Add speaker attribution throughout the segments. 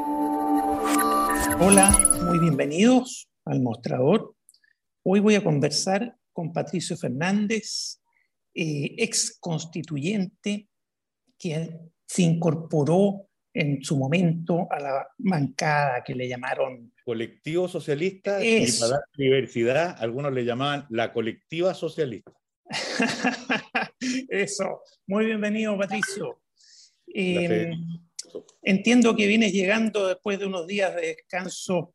Speaker 1: Hola, muy bienvenidos al Mostrador. Hoy voy a conversar con Patricio Fernández, ex constituyente que se incorporó en su momento a la bancada que le llamaron
Speaker 2: Colectivo socialista, y para
Speaker 1: eso.
Speaker 2: dar diversidad, algunos le llamaban la colectiva socialista.
Speaker 1: Eso. Muy bienvenido, Patricio.
Speaker 2: La
Speaker 1: Eh,
Speaker 2: Federico.
Speaker 1: Entiendo que vienes llegando después de unos días de descanso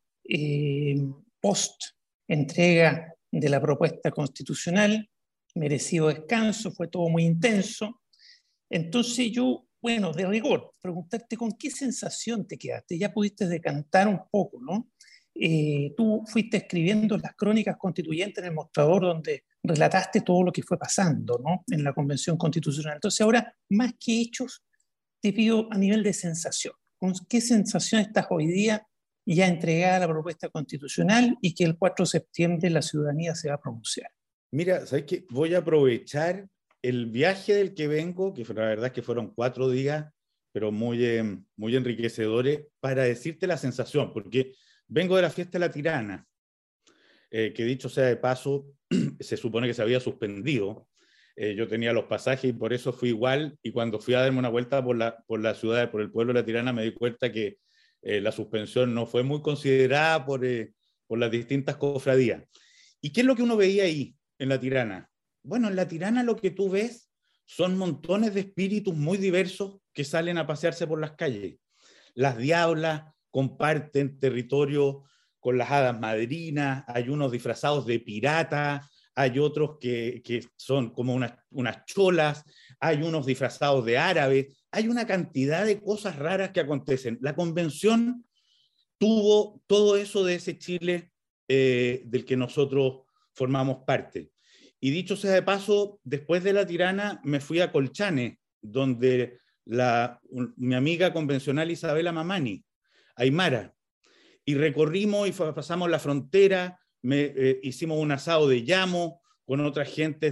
Speaker 1: post entrega de la propuesta constitucional, merecido descanso, fue todo muy intenso. Entonces yo, bueno, de rigor, preguntarte con qué sensación te quedaste. Ya pudiste decantar un poco, ¿no? Tú fuiste escribiendo las crónicas constituyentes en el Mostrador donde relataste todo lo que fue pasando, ¿no? En la Convención Constitucional. Entonces ahora, más que hechos, te pido a nivel de sensación. ¿Con qué sensación estás hoy día ya entregada la propuesta constitucional y que el 4 de septiembre la ciudadanía se va a pronunciar?
Speaker 2: Mira, ¿sabes qué? Voy a aprovechar el viaje del que vengo, que la verdad es que fueron 4 días, pero muy enriquecedores, para decirte la sensación, porque vengo de la fiesta de la Tirana, que dicho sea de paso, se supone que se había suspendido. Yo tenía los pasajes y por eso fui igual, y cuando fui a darme una vuelta por la ciudad, por el pueblo de la Tirana, me di cuenta que la suspensión no fue muy considerada por las distintas cofradías. ¿Y qué es lo que uno veía ahí en la Tirana? Bueno, en la Tirana lo que tú ves son montones de espíritus muy diversos que salen a pasearse por las calles. Las diablas comparten territorio con las hadas madrinas, hay unos disfrazados de pirata, hay otros que son como unas cholas, hay unos disfrazados de árabes, hay una cantidad de cosas raras que acontecen. La convención tuvo todo eso de ese Chile del que nosotros formamos parte. Y dicho sea de paso, después de la Tirana me fui a Colchane, donde mi amiga convencional Isabela Mamani, Aymara, y recorrimos y pasamos la frontera, hicimos un asado de llamo con otras gentes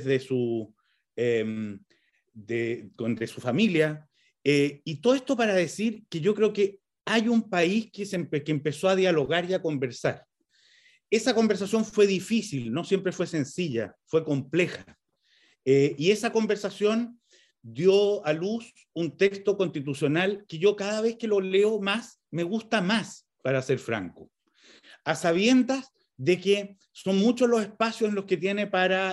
Speaker 2: eh, de su familia, y todo esto para decir que yo creo que hay un país que empezó a dialogar y a conversar. Esa conversación fue difícil, no siempre fue sencilla, fue compleja. Y esa conversación dio a luz un texto constitucional que yo cada vez que lo leo más, me gusta más, para ser franco. A sabiendas de que son muchos los espacios en los que tiene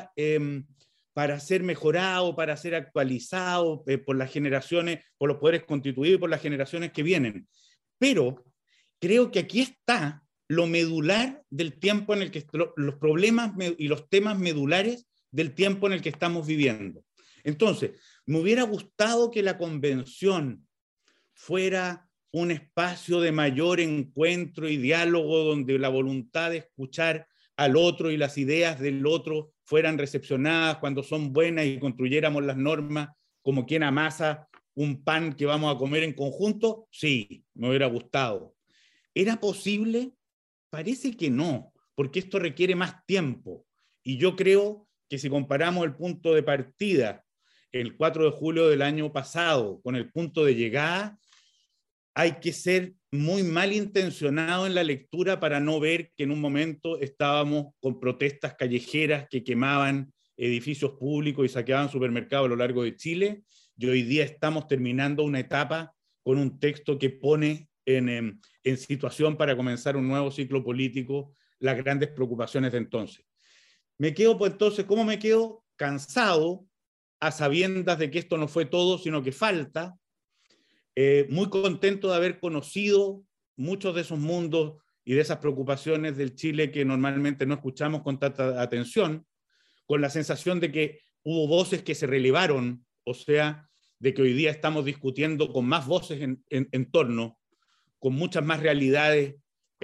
Speaker 2: para ser mejorado, para ser actualizado por las generaciones, por los poderes constituidos y por las generaciones que vienen. Pero creo que aquí está lo medular del tiempo en el que los problemas y los temas medulares del tiempo en el que estamos viviendo. Entonces, me hubiera gustado que la convención fuera un espacio de mayor encuentro y diálogo donde la voluntad de escuchar al otro y las ideas del otro fueran recepcionadas cuando son buenas y construyéramos las normas como quien amasa un pan que vamos a comer en conjunto. Sí, me hubiera gustado. ¿Era posible? Parece que no, porque esto requiere más tiempo. Y yo creo que si comparamos el punto de partida, el 4 de julio del año pasado, con el punto de llegada, hay que ser muy malintencionado en la lectura para no ver que en un momento estábamos con protestas callejeras que quemaban edificios públicos y saqueaban supermercados a lo largo de Chile, y hoy día estamos terminando una etapa con un texto que pone en situación para comenzar un nuevo ciclo político las grandes preocupaciones de entonces. Me quedo, pues entonces, ¿cómo me quedo? Cansado, a sabiendas de que esto no fue todo, sino que falta, muy contento de haber conocido muchos de esos mundos y de esas preocupaciones del Chile que normalmente no escuchamos con tanta atención, con la sensación de que hubo voces que se relevaron, o sea, de que hoy día estamos discutiendo con más voces en torno, con muchas más realidades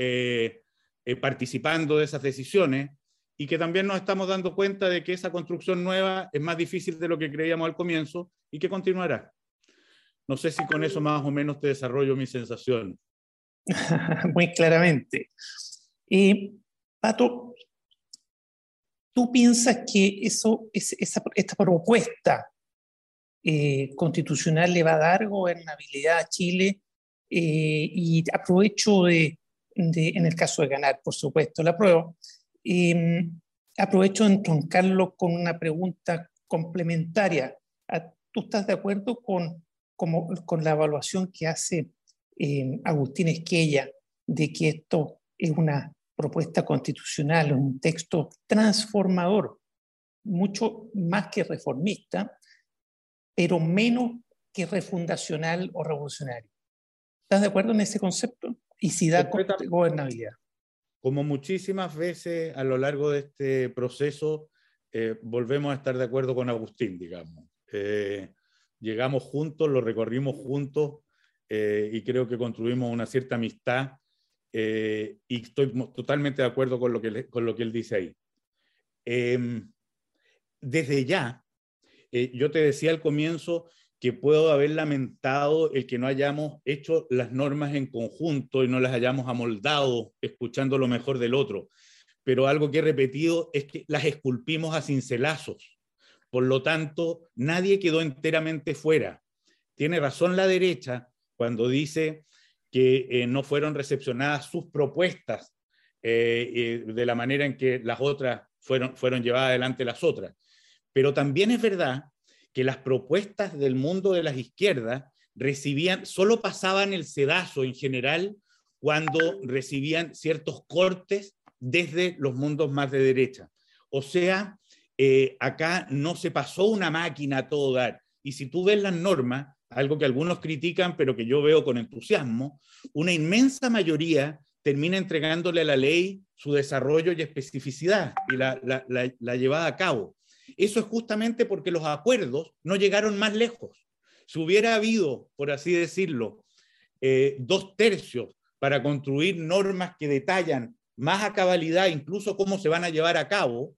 Speaker 2: participando de esas decisiones, y que también nos estamos dando cuenta de que esa construcción nueva es más difícil de lo que creíamos al comienzo y que continuará. No sé si con eso más o menos te desarrollo mi sensación.
Speaker 1: Muy claramente. Pato, ¿tú piensas que esta propuesta constitucional le va a dar gobernabilidad a Chile y aprovecho en el caso de ganar, por supuesto, la prueba, aprovecho de entroncarlo con una pregunta complementaria. ¿Tú estás de acuerdo con la evaluación que hace Agustín Esquella de que esto es una propuesta constitucional, un texto transformador, mucho más que reformista, pero menos que refundacional o revolucionario? ¿Estás de acuerdo en ese concepto? Y si da gobernabilidad.
Speaker 2: Como muchísimas veces a lo largo de este proceso, volvemos a estar de acuerdo con Agustín, digamos. Llegamos juntos, lo recorrimos juntos, y creo que construimos una cierta amistad, y estoy totalmente de acuerdo con lo que él dice ahí. Desde ya, yo te decía al comienzo que puedo haber lamentado el que no hayamos hecho las normas en conjunto y no las hayamos amoldado escuchando lo mejor del otro, pero algo que he repetido es que las esculpimos a cincelazos. Por lo tanto, nadie quedó enteramente fuera. Tiene razón la derecha cuando dice que no fueron recepcionadas sus propuestas de la manera en que las otras fueron llevadas adelante las otras. Pero también es verdad que las propuestas del mundo de las izquierdas solo pasaban el sedazo en general cuando recibían ciertos cortes desde los mundos más de derecha. O sea, acá no se pasó una máquina a todo dar. Y si tú ves las normas, algo que algunos critican, pero que yo veo con entusiasmo, una inmensa mayoría termina entregándole a la ley su desarrollo y especificidad y la llevada a cabo. Eso es justamente porque los acuerdos no llegaron más lejos. Si hubiera habido, por así decirlo, 2/3 para construir normas que detallan más a cabalidad incluso cómo se van a llevar a cabo,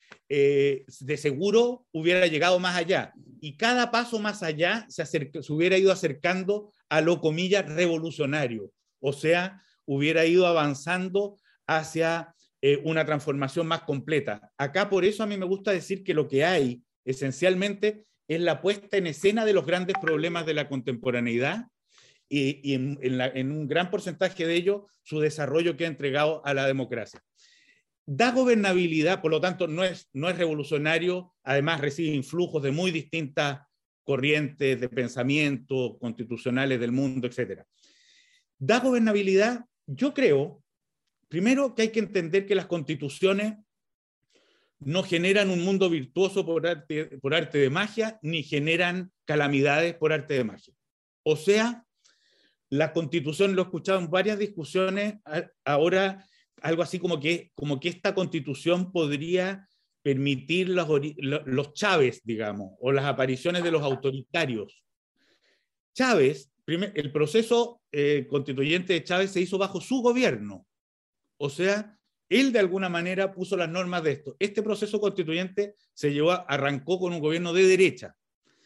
Speaker 2: de seguro hubiera llegado más allá. Y cada paso más allá se hubiera ido acercando a lo, comillas, revolucionario. O sea, hubiera ido avanzando hacia una transformación más completa. Acá por eso a mí me gusta decir que lo que hay esencialmente es la puesta en escena de los grandes problemas de la contemporaneidad y en un gran porcentaje de ello su desarrollo que ha entregado a la democracia. Da gobernabilidad, por lo tanto no es revolucionario, además recibe influjos de muy distintas corrientes de pensamiento constitucionales del mundo, etc. Da gobernabilidad, yo creo, primero que hay que entender que las constituciones no generan un mundo virtuoso por arte de magia, ni generan calamidades por arte de magia. O sea, la constitución, lo he escuchado en varias discusiones, ahora algo así como que esta constitución podría permitir los Chávez, digamos, o las apariciones de los autoritarios. Chávez, el proceso constituyente de Chávez se hizo bajo su gobierno. O sea, él de alguna manera puso las normas de esto. Este proceso constituyente arrancó con un gobierno de derecha.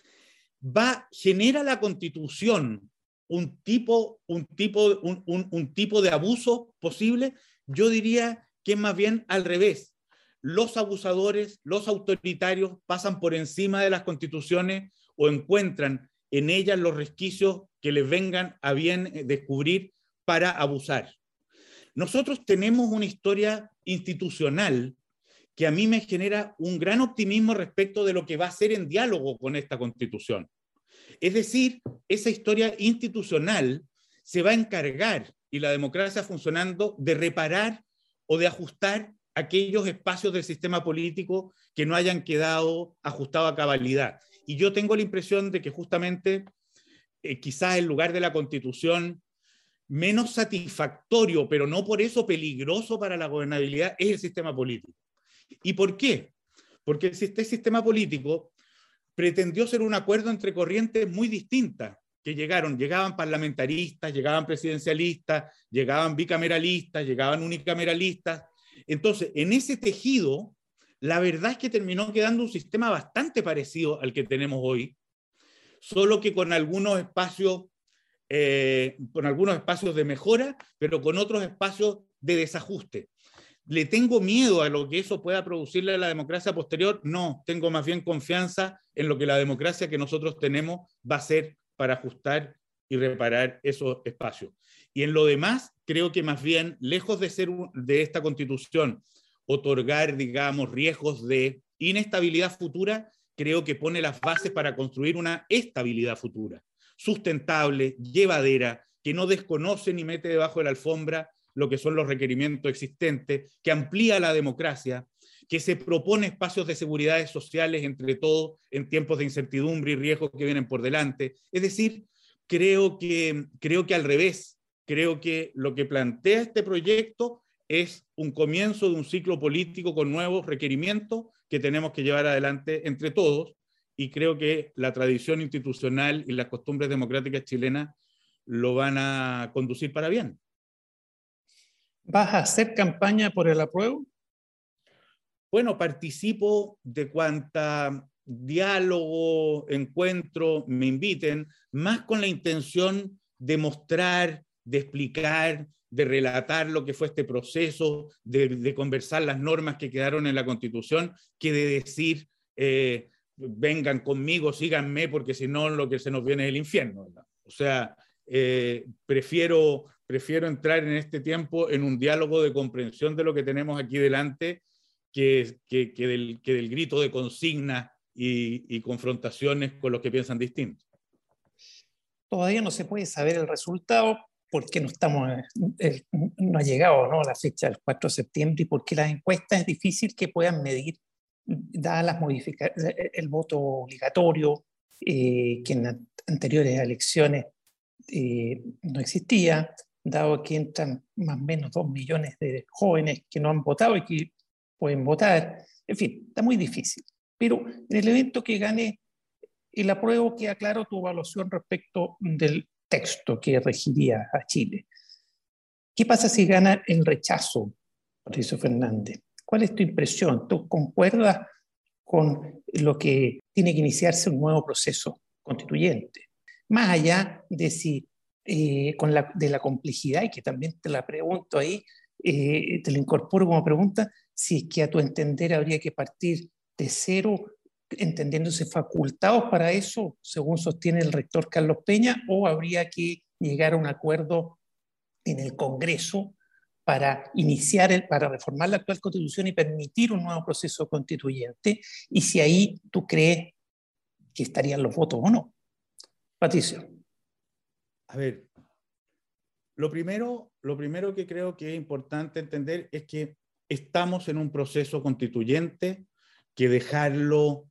Speaker 2: Genera la constitución un tipo de abuso posible. Yo diría que es más bien al revés. Los abusadores, los autoritarios pasan por encima de las constituciones o encuentran en ellas los resquicios que les vengan a bien descubrir para abusar. Nosotros tenemos una historia institucional que a mí me genera un gran optimismo respecto de lo que va a ser en diálogo con esta Constitución. Es decir, esa historia institucional se va a encargar, y la democracia funcionando, de reparar o de ajustar aquellos espacios del sistema político que no hayan quedado ajustados a cabalidad. Y yo tengo la impresión de que justamente quizás el lugar de la Constitución menos satisfactorio, pero no por eso peligroso para la gobernabilidad, es el sistema político. ¿Y por qué? Porque este sistema político pretendió ser un acuerdo entre corrientes muy distintas, que llegaban parlamentaristas, llegaban presidencialistas, llegaban bicameralistas, llegaban unicameralistas. Entonces, en ese tejido, la verdad es que terminó quedando un sistema bastante parecido al que tenemos hoy, solo que con algunos espacios de mejora, pero con otros espacios de desajuste. ¿Le tengo miedo a lo que eso pueda producirle a la democracia posterior? No, tengo más bien confianza en lo que la democracia que nosotros tenemos va a hacer para ajustar y reparar esos espacios. Y en lo demás, creo que más bien, lejos de ser de esta Constitución otorgar, digamos, riesgos de inestabilidad futura, creo que pone las bases para construir una estabilidad futura, sustentable, llevadera, que no desconoce ni mete debajo de la alfombra lo que son los requerimientos existentes, que amplía la democracia, que se propone espacios de seguridad sociales entre todos en tiempos de incertidumbre y riesgos que vienen por delante. Es decir, creo que al revés, creo que lo que plantea este proyecto es un comienzo de un ciclo político con nuevos requerimientos que tenemos que llevar adelante entre todos, y creo que la tradición institucional y las costumbres democráticas chilenas lo van a conducir para bien.
Speaker 1: ¿Vas a hacer campaña por el apruebo?
Speaker 2: Bueno, participo de cuanta diálogo, encuentro, me inviten, más con la intención de mostrar, de explicar, de relatar lo que fue este proceso, de conversar las normas que quedaron en la Constitución, que de decir, vengan conmigo, síganme, porque si no lo que se nos viene es el infierno, ¿verdad? O sea, prefiero entrar en este tiempo en un diálogo de comprensión de lo que tenemos aquí delante, que del grito de consigna y confrontaciones con los que piensan distinto.
Speaker 1: Todavía no se puede saber el resultado porque no ha llegado, ¿no?, la fecha del 4 de septiembre, y porque las encuestas es difícil que puedan medir, dadas las modificaciones, el voto obligatorio, que en anteriores elecciones no existía, dado que entran más o menos 2 millones de jóvenes que no han votado y que pueden votar. En fin, está muy difícil. Pero en el evento que gane el apruebo, queda claro tu evaluación respecto del texto que regiría a Chile. ¿Qué pasa si gana el rechazo, Patricio Fernández? ¿Cuál es tu impresión? ¿Tú concuerdas con lo que tiene que iniciarse un nuevo proceso constituyente? Más allá de si de la complejidad, y que también te la pregunto ahí, te la incorporo como pregunta, si es que a tu entender habría que partir de cero, entendiéndose facultados para eso, según sostiene el rector Carlos Peña, o habría que llegar a un acuerdo en el Congreso para para reformar la actual Constitución y permitir un nuevo proceso constituyente, y si ahí tú crees que estarían los votos o no. Patricio.
Speaker 2: A ver, lo primero que creo que es importante entender es que estamos en un proceso constituyente que dejarlo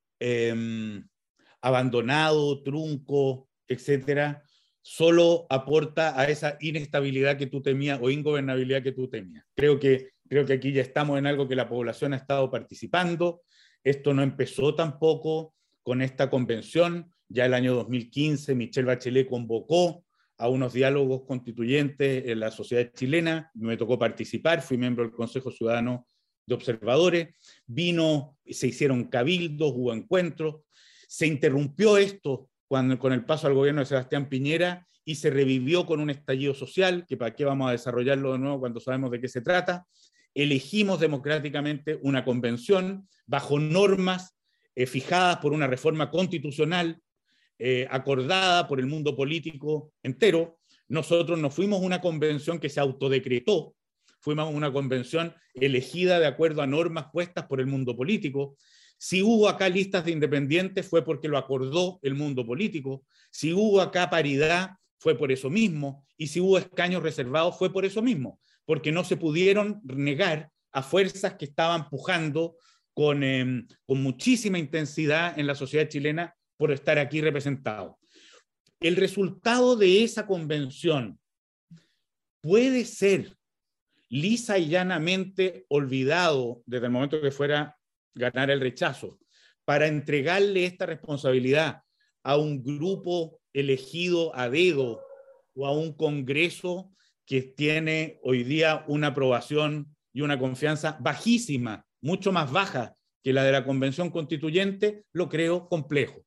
Speaker 2: abandonado, trunco, etcétera, solo aporta a esa inestabilidad que tú temías o ingobernabilidad que tú temías. Creo que aquí ya estamos en algo que la población ha estado participando. Esto no empezó tampoco con esta convención. Ya el año 2015 Michelle Bachelet convocó a unos diálogos constituyentes en la sociedad chilena. Me tocó participar, fui miembro del Consejo Ciudadano de Observadores. Se hicieron cabildos, hubo encuentros. Se interrumpió esto con el paso al gobierno de Sebastián Piñera y se revivió con un estallido social, que para qué vamos a desarrollarlo de nuevo cuando sabemos de qué se trata. Elegimos democráticamente una convención bajo normas fijadas por una reforma constitucional acordada por el mundo político entero. Nosotros no fuimos una convención que se autodecretó, fuimos una convención elegida de acuerdo a normas puestas por el mundo político. Si hubo acá listas de independientes fue porque lo acordó el mundo político. Si hubo acá paridad fue por eso mismo. Y si hubo escaños reservados fue por eso mismo, porque no se pudieron negar a fuerzas que estaban pujando con muchísima intensidad en la sociedad chilena por estar aquí representado. El resultado de esa convención puede ser lisa y llanamente olvidado desde el momento que fuera ganar el rechazo, para entregarle esta responsabilidad a un grupo elegido a dedo o a un Congreso que tiene hoy día una aprobación y una confianza bajísima, mucho más baja que la de la Convención Constituyente, lo creo complejo.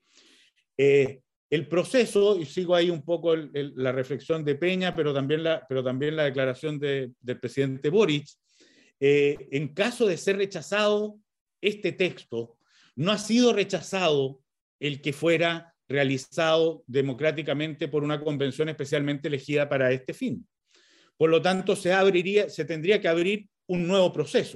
Speaker 2: El proceso, y sigo ahí un poco la reflexión de Peña, pero también la declaración del presidente Boric, en caso de ser rechazado este texto, no ha sido rechazado el que fuera realizado democráticamente por una convención especialmente elegida para este fin. Por lo tanto, se tendría que abrir un nuevo proceso.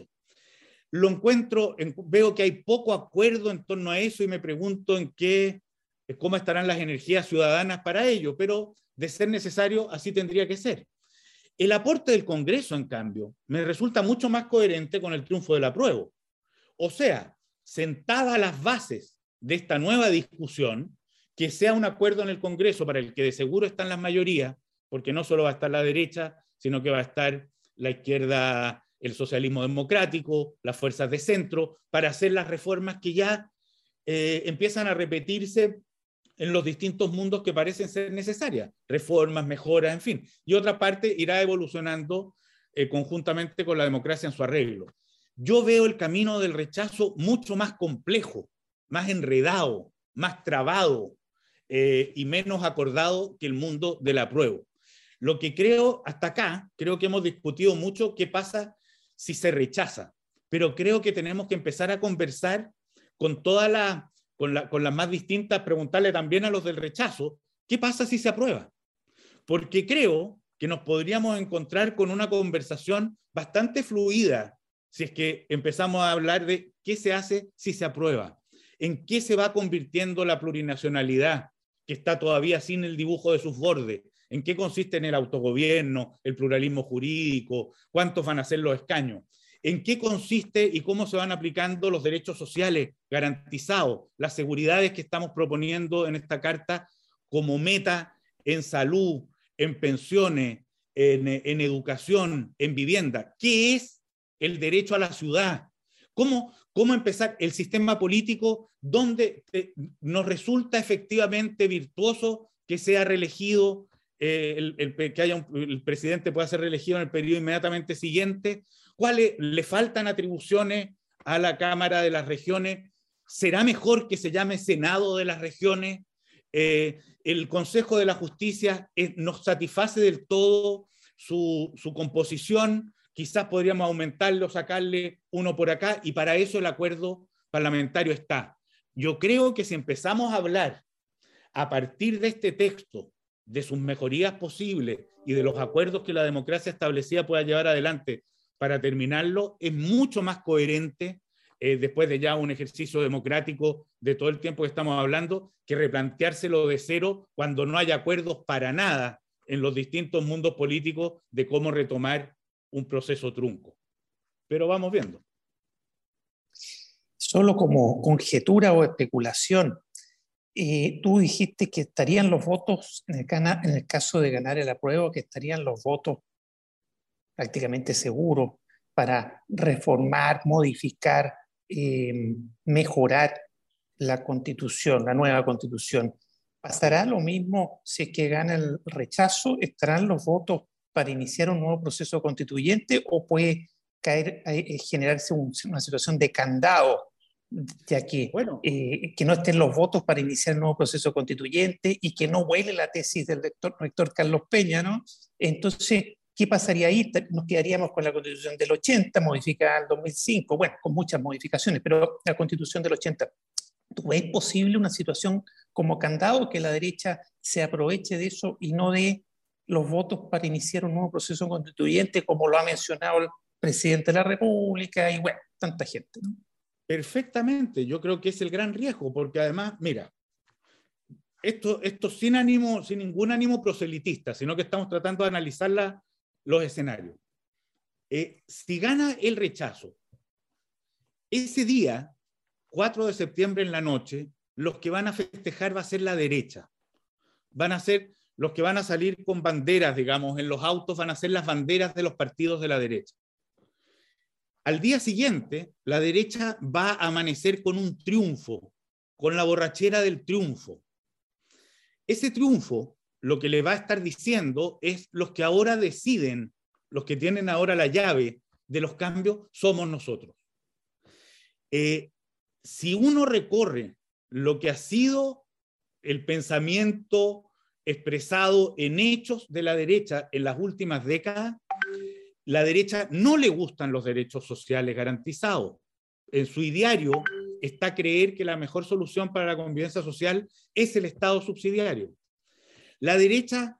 Speaker 2: Veo que hay poco acuerdo en torno a eso y me pregunto cómo estarán las energías ciudadanas para ello, pero de ser necesario, así tendría que ser. El aporte del Congreso, en cambio, me resulta mucho más coherente con el triunfo del apruebo. O sea, sentadas las bases de esta nueva discusión, que sea un acuerdo en el Congreso para el que de seguro están las mayorías, porque no solo va a estar la derecha, sino que va a estar la izquierda, el socialismo democrático, las fuerzas de centro, para hacer las reformas que ya empiezan a repetirse en los distintos mundos que parecen ser necesarias, reformas, mejoras, en fin. Y otra parte irá evolucionando conjuntamente con la democracia en su arreglo. Yo veo el camino del rechazo mucho más complejo, más enredado, más trabado y menos acordado que el mundo del apruebo. Lo que creo, hasta acá, creo que hemos discutido mucho qué pasa si se rechaza, pero creo que tenemos que empezar a conversar con con las más distintas, preguntarle también a los del rechazo, ¿qué pasa si se aprueba? Porque creo que nos podríamos encontrar con una conversación bastante fluida si es que empezamos a hablar de qué se hace si se aprueba, en qué se va convirtiendo la plurinacionalidad, que está todavía sin el dibujo de sus bordes, en qué consiste en el autogobierno, el pluralismo jurídico, cuántos van a ser los escaños, en qué consiste y cómo se van aplicando los derechos sociales garantizados, las seguridades que estamos proponiendo en esta carta como meta en salud, en pensiones, en educación, en vivienda. ¿Qué es el derecho a la ciudad? ¿Cómo empezar el sistema político donde nos resulta efectivamente virtuoso que sea reelegido, el presidente pueda ser reelegido en el periodo inmediatamente siguiente? ¿Cuáles le faltan atribuciones a la Cámara de las Regiones? ¿Será mejor que se llame Senado de las Regiones? El Consejo de la Justicia nos satisface del todo su composición. Quizás podríamos aumentarlo, sacarle uno por acá, y para eso el acuerdo parlamentario está. Yo creo que si empezamos a hablar a partir de este texto, de sus mejorías posibles y de los acuerdos que la democracia establecida pueda llevar adelante para terminarlo, es mucho más coherente después de ya un ejercicio democrático de todo el tiempo que estamos hablando, que replanteárselo de cero cuando no hay acuerdos para nada en los distintos mundos políticos de cómo retomar un proceso trunco. Pero vamos viendo.
Speaker 1: Solo como conjetura o especulación, tú dijiste que estarían los votos, en el caso de ganar el apruebo, que estarían los votos prácticamente seguros para reformar, modificar, mejorar la Constitución, la nueva Constitución. ¿Pasará lo mismo si es que gana el rechazo? ¿Estarán los votos para iniciar un nuevo proceso constituyente o puede generarse una situación de candado, ya que, que no estén los votos para iniciar el nuevo proceso constituyente y que no vuele la tesis del rector Carlos Peña, ¿no? Entonces, ¿qué pasaría ahí? Nos quedaríamos con la Constitución del 80, modificada en el 2005, bueno, con muchas modificaciones, pero la Constitución del 80. ¿Tú ves posible una situación como candado, que la derecha se aproveche de eso y no de los votos para iniciar un nuevo proceso constituyente, como lo ha mencionado el presidente de la República y, bueno, tanta gente, ¿no?
Speaker 2: Perfectamente, yo creo que es el gran riesgo, porque además, mira, esto sin ningún ánimo proselitista, sino que estamos tratando de analizar los escenarios. Si gana el rechazo, ese día, 4 de septiembre en la noche, los que van a festejar va a ser la derecha. Van a ser los que van a salir con banderas, digamos, en los autos van a ser las banderas de los partidos de la derecha. Al día siguiente, la derecha va a amanecer con un triunfo, con la borrachera del triunfo. Ese triunfo, lo que le va a estar diciendo es: los que ahora deciden, los que tienen ahora la llave de los cambios, somos nosotros. Si uno recorre lo que ha sido el pensamiento expresado en hechos de la derecha en las últimas décadas, la derecha no le gustan los derechos sociales garantizados. En su ideario está creer que la mejor solución para la convivencia social es el Estado subsidiario. La derecha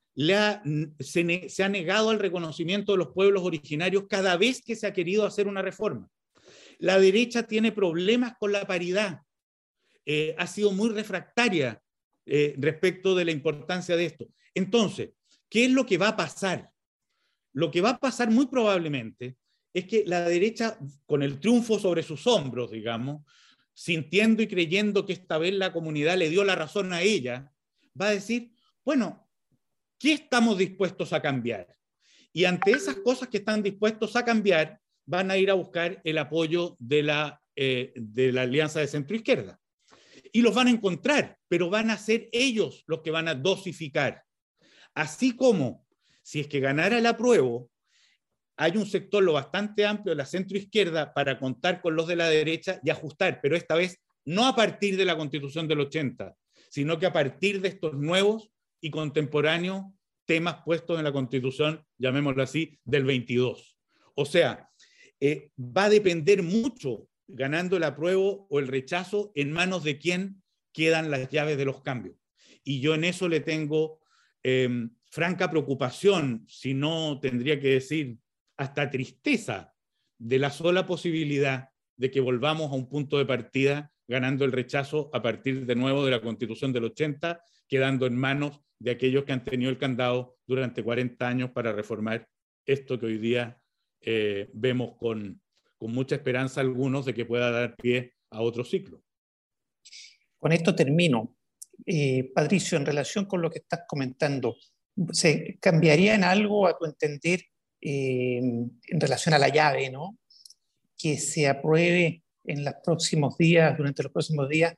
Speaker 2: se ha negado al reconocimiento de los pueblos originarios cada vez que se ha querido hacer una reforma. La derecha tiene problemas con la paridad. Ha sido muy refractaria respecto de la importancia de esto. Entonces, ¿qué es lo que va a pasar? Lo que va a pasar muy probablemente es que la derecha, con el triunfo sobre sus hombros, digamos, sintiendo y creyendo que esta vez la comunidad le dio la razón a ella, va a decir, bueno, ¿qué estamos dispuestos a cambiar? Y ante esas cosas que están dispuestos a cambiar, van a ir a buscar el apoyo de la alianza de centro-izquierda. Y los van a encontrar, pero van a ser ellos los que van a dosificar. Así como, si es que ganara el apruebo, hay un sector lo bastante amplio de la centro-izquierda para contar con los de la derecha y ajustar, pero esta vez no a partir de la Constitución del 80, sino que a partir de estos nuevos y contemporáneos temas puestos en la Constitución, llamémoslo así, del 22. O sea, va a depender mucho, ganando el apruebo o el rechazo, en manos de quién quedan las llaves de los cambios. Y yo en eso le tengo franca preocupación, si no tendría que decir hasta tristeza, de la sola posibilidad de que volvamos a un punto de partida ganando el rechazo a partir de nuevo de la Constitución del 80, quedando en manos de aquellos que han tenido el candado durante 40 años para reformar esto que hoy día vemos con mucha esperanza algunos de que pueda dar pie a otro ciclo.
Speaker 1: Con esto termino. Patricio, en relación con lo que estás comentando, ¿se cambiaría en algo, a tu entender, en relación a la llave, ¿no? Que se apruebe en los próximos días, durante los próximos días,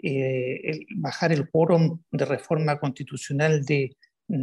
Speaker 1: bajar el quórum de reforma constitucional de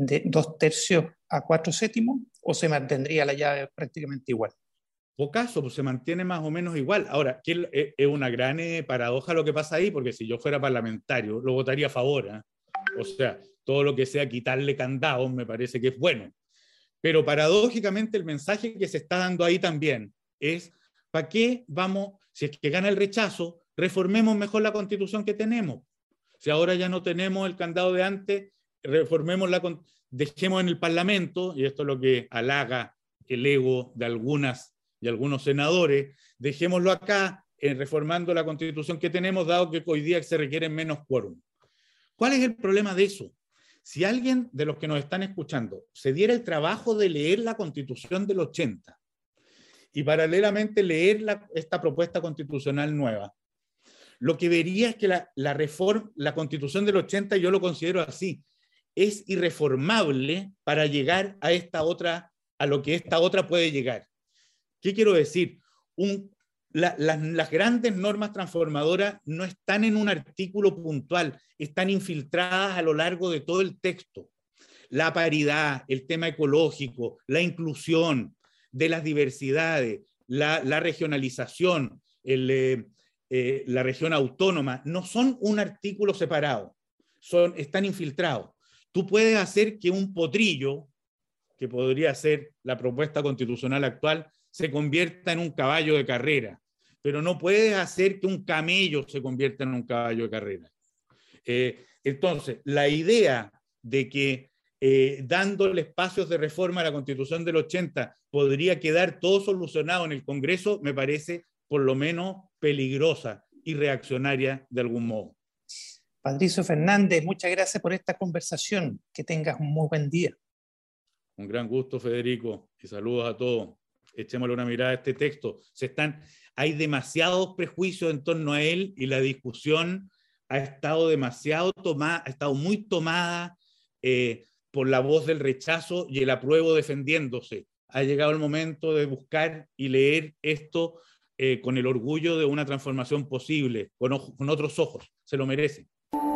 Speaker 1: 2/3 a 4/7, o se mantendría la llave prácticamente igual?
Speaker 2: O caso, pues se mantiene más o menos igual. Ahora, es una gran paradoja lo que pasa ahí, porque si yo fuera parlamentario, lo votaría a favor, ¿eh? O sea, todo lo que sea quitarle candados me parece que es bueno. Pero paradójicamente el mensaje que se está dando ahí también es, ¿para qué vamos, si es que gana el rechazo, reformemos mejor la Constitución que tenemos? Si ahora ya no tenemos el candado de antes, dejemos en el Parlamento, y esto es lo que halaga el ego de algunas y algunos senadores, dejémoslo acá, reformando la Constitución que tenemos, dado que hoy día se requieren menos quórum. ¿Cuál es el problema de eso? Si alguien de los que nos están escuchando se diera el trabajo de leer la Constitución del 80 y paralelamente leer esta propuesta constitucional nueva, lo que vería es que la Constitución del 80, yo lo considero así, es irreformable para llegar a lo que esta otra puede llegar. ¿Qué quiero decir? Las grandes normas transformadoras no están en un artículo puntual, están infiltradas a lo largo de todo el texto. La paridad, el tema ecológico, la inclusión de las diversidades, la regionalización, la región autónoma, no son un artículo separado, están infiltrados. Tú puedes hacer que un potrillo, que podría ser la propuesta constitucional actual, se convierta en un caballo de carrera, pero no puedes hacer que un camello se convierta en un caballo de carrera. Entonces, la idea de que dándole espacios de reforma a la Constitución del 80 podría quedar todo solucionado en el Congreso, me parece por lo menos peligrosa y reaccionaria de algún modo.
Speaker 1: Patricio Fernández, muchas gracias por esta conversación. Que tengas un muy buen día.
Speaker 2: Un gran gusto, Federico, y saludos a todos. Echémosle una mirada a este texto. Hay demasiados prejuicios en torno a él y la discusión ha estado muy tomada por la voz del rechazo y el apruebo defendiéndose. Ha llegado el momento de buscar y leer esto con el orgullo de una transformación posible, con otros ojos. Se lo merece.